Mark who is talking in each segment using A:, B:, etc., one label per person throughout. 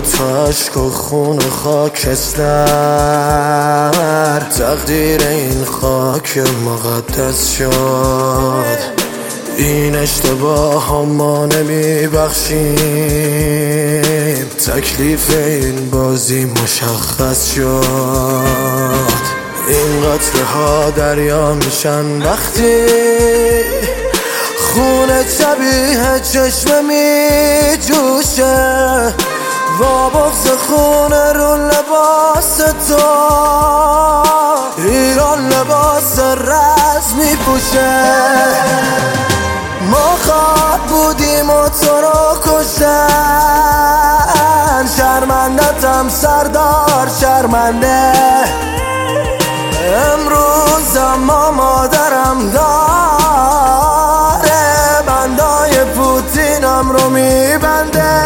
A: تا عشق و خون و خاکستر تقدیر این خاک مقدس شد. این اشتباه ها ما نمیبخشیم، تکلیف این بازی مشخص شد. این قطره ها دریا میشن وقتی خون شبیه چشمه می جوشه، با بغض خون رو لباس تو ایران لباس رز می پوشه. ما خواب بودیم و تو رو کشتن، شرمندتم سردار شرمنده. امروز اما مادرم داره بندای پوتینم رو میبنده.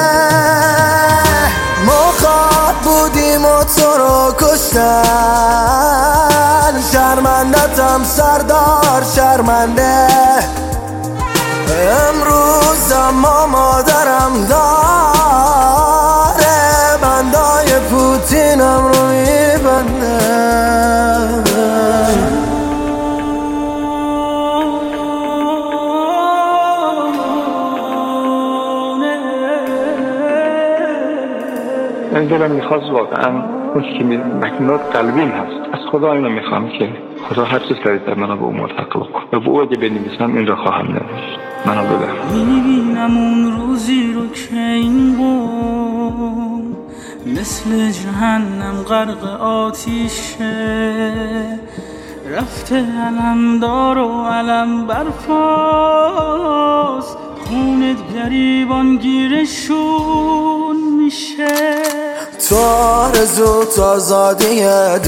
A: ما خواب بودیم و تو رو کشتن، شرمندتم سردار شرمنده. امروز اما مادرم داره بندای پوتینم رو میبنده.
B: من دلم میخواست واقعا اون که مکنات قلبیم هست، از خدا اینو میخوام که خدا هر چیز سریعتر منو به اون ملحق بکن و به او اگه بنویسم این را خواهم نوشت. منو بده.
C: میبینم اون روزی رو که این قوم مثل جهنم غرق آتیشه، رفته علمدار و علم برفاست، خونت گریبان گیرشون میشه.
A: تو آرزو آزادی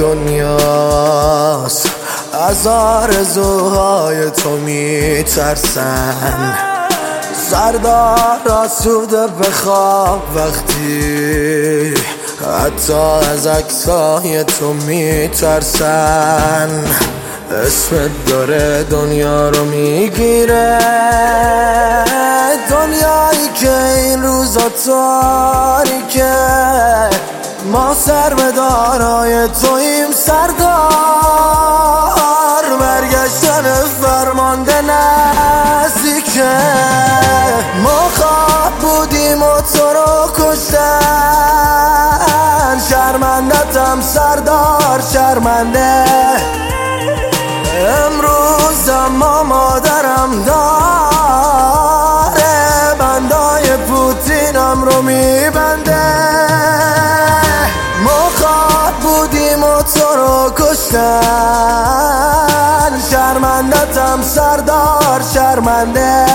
A: دنیاست، از آرزوهای تو میترسن. سردار آسوده بخواب وقتی حتی از عکسای تو میترسن. اسمت داره دنیا رو میگیره، دنیایی که این روزا تاریکه. ما سربدارای تویم سردار، برگشتن فرمانده نزدیکه. ما خواب بودیم و تو رو کشتن، شرمندتم سردار شرمنده. امروز اما مادرم داره بندای پوتینم رو میبنده. ما خواب بودیم و تو رو کشتن، شرمندتم سردار شرمنده.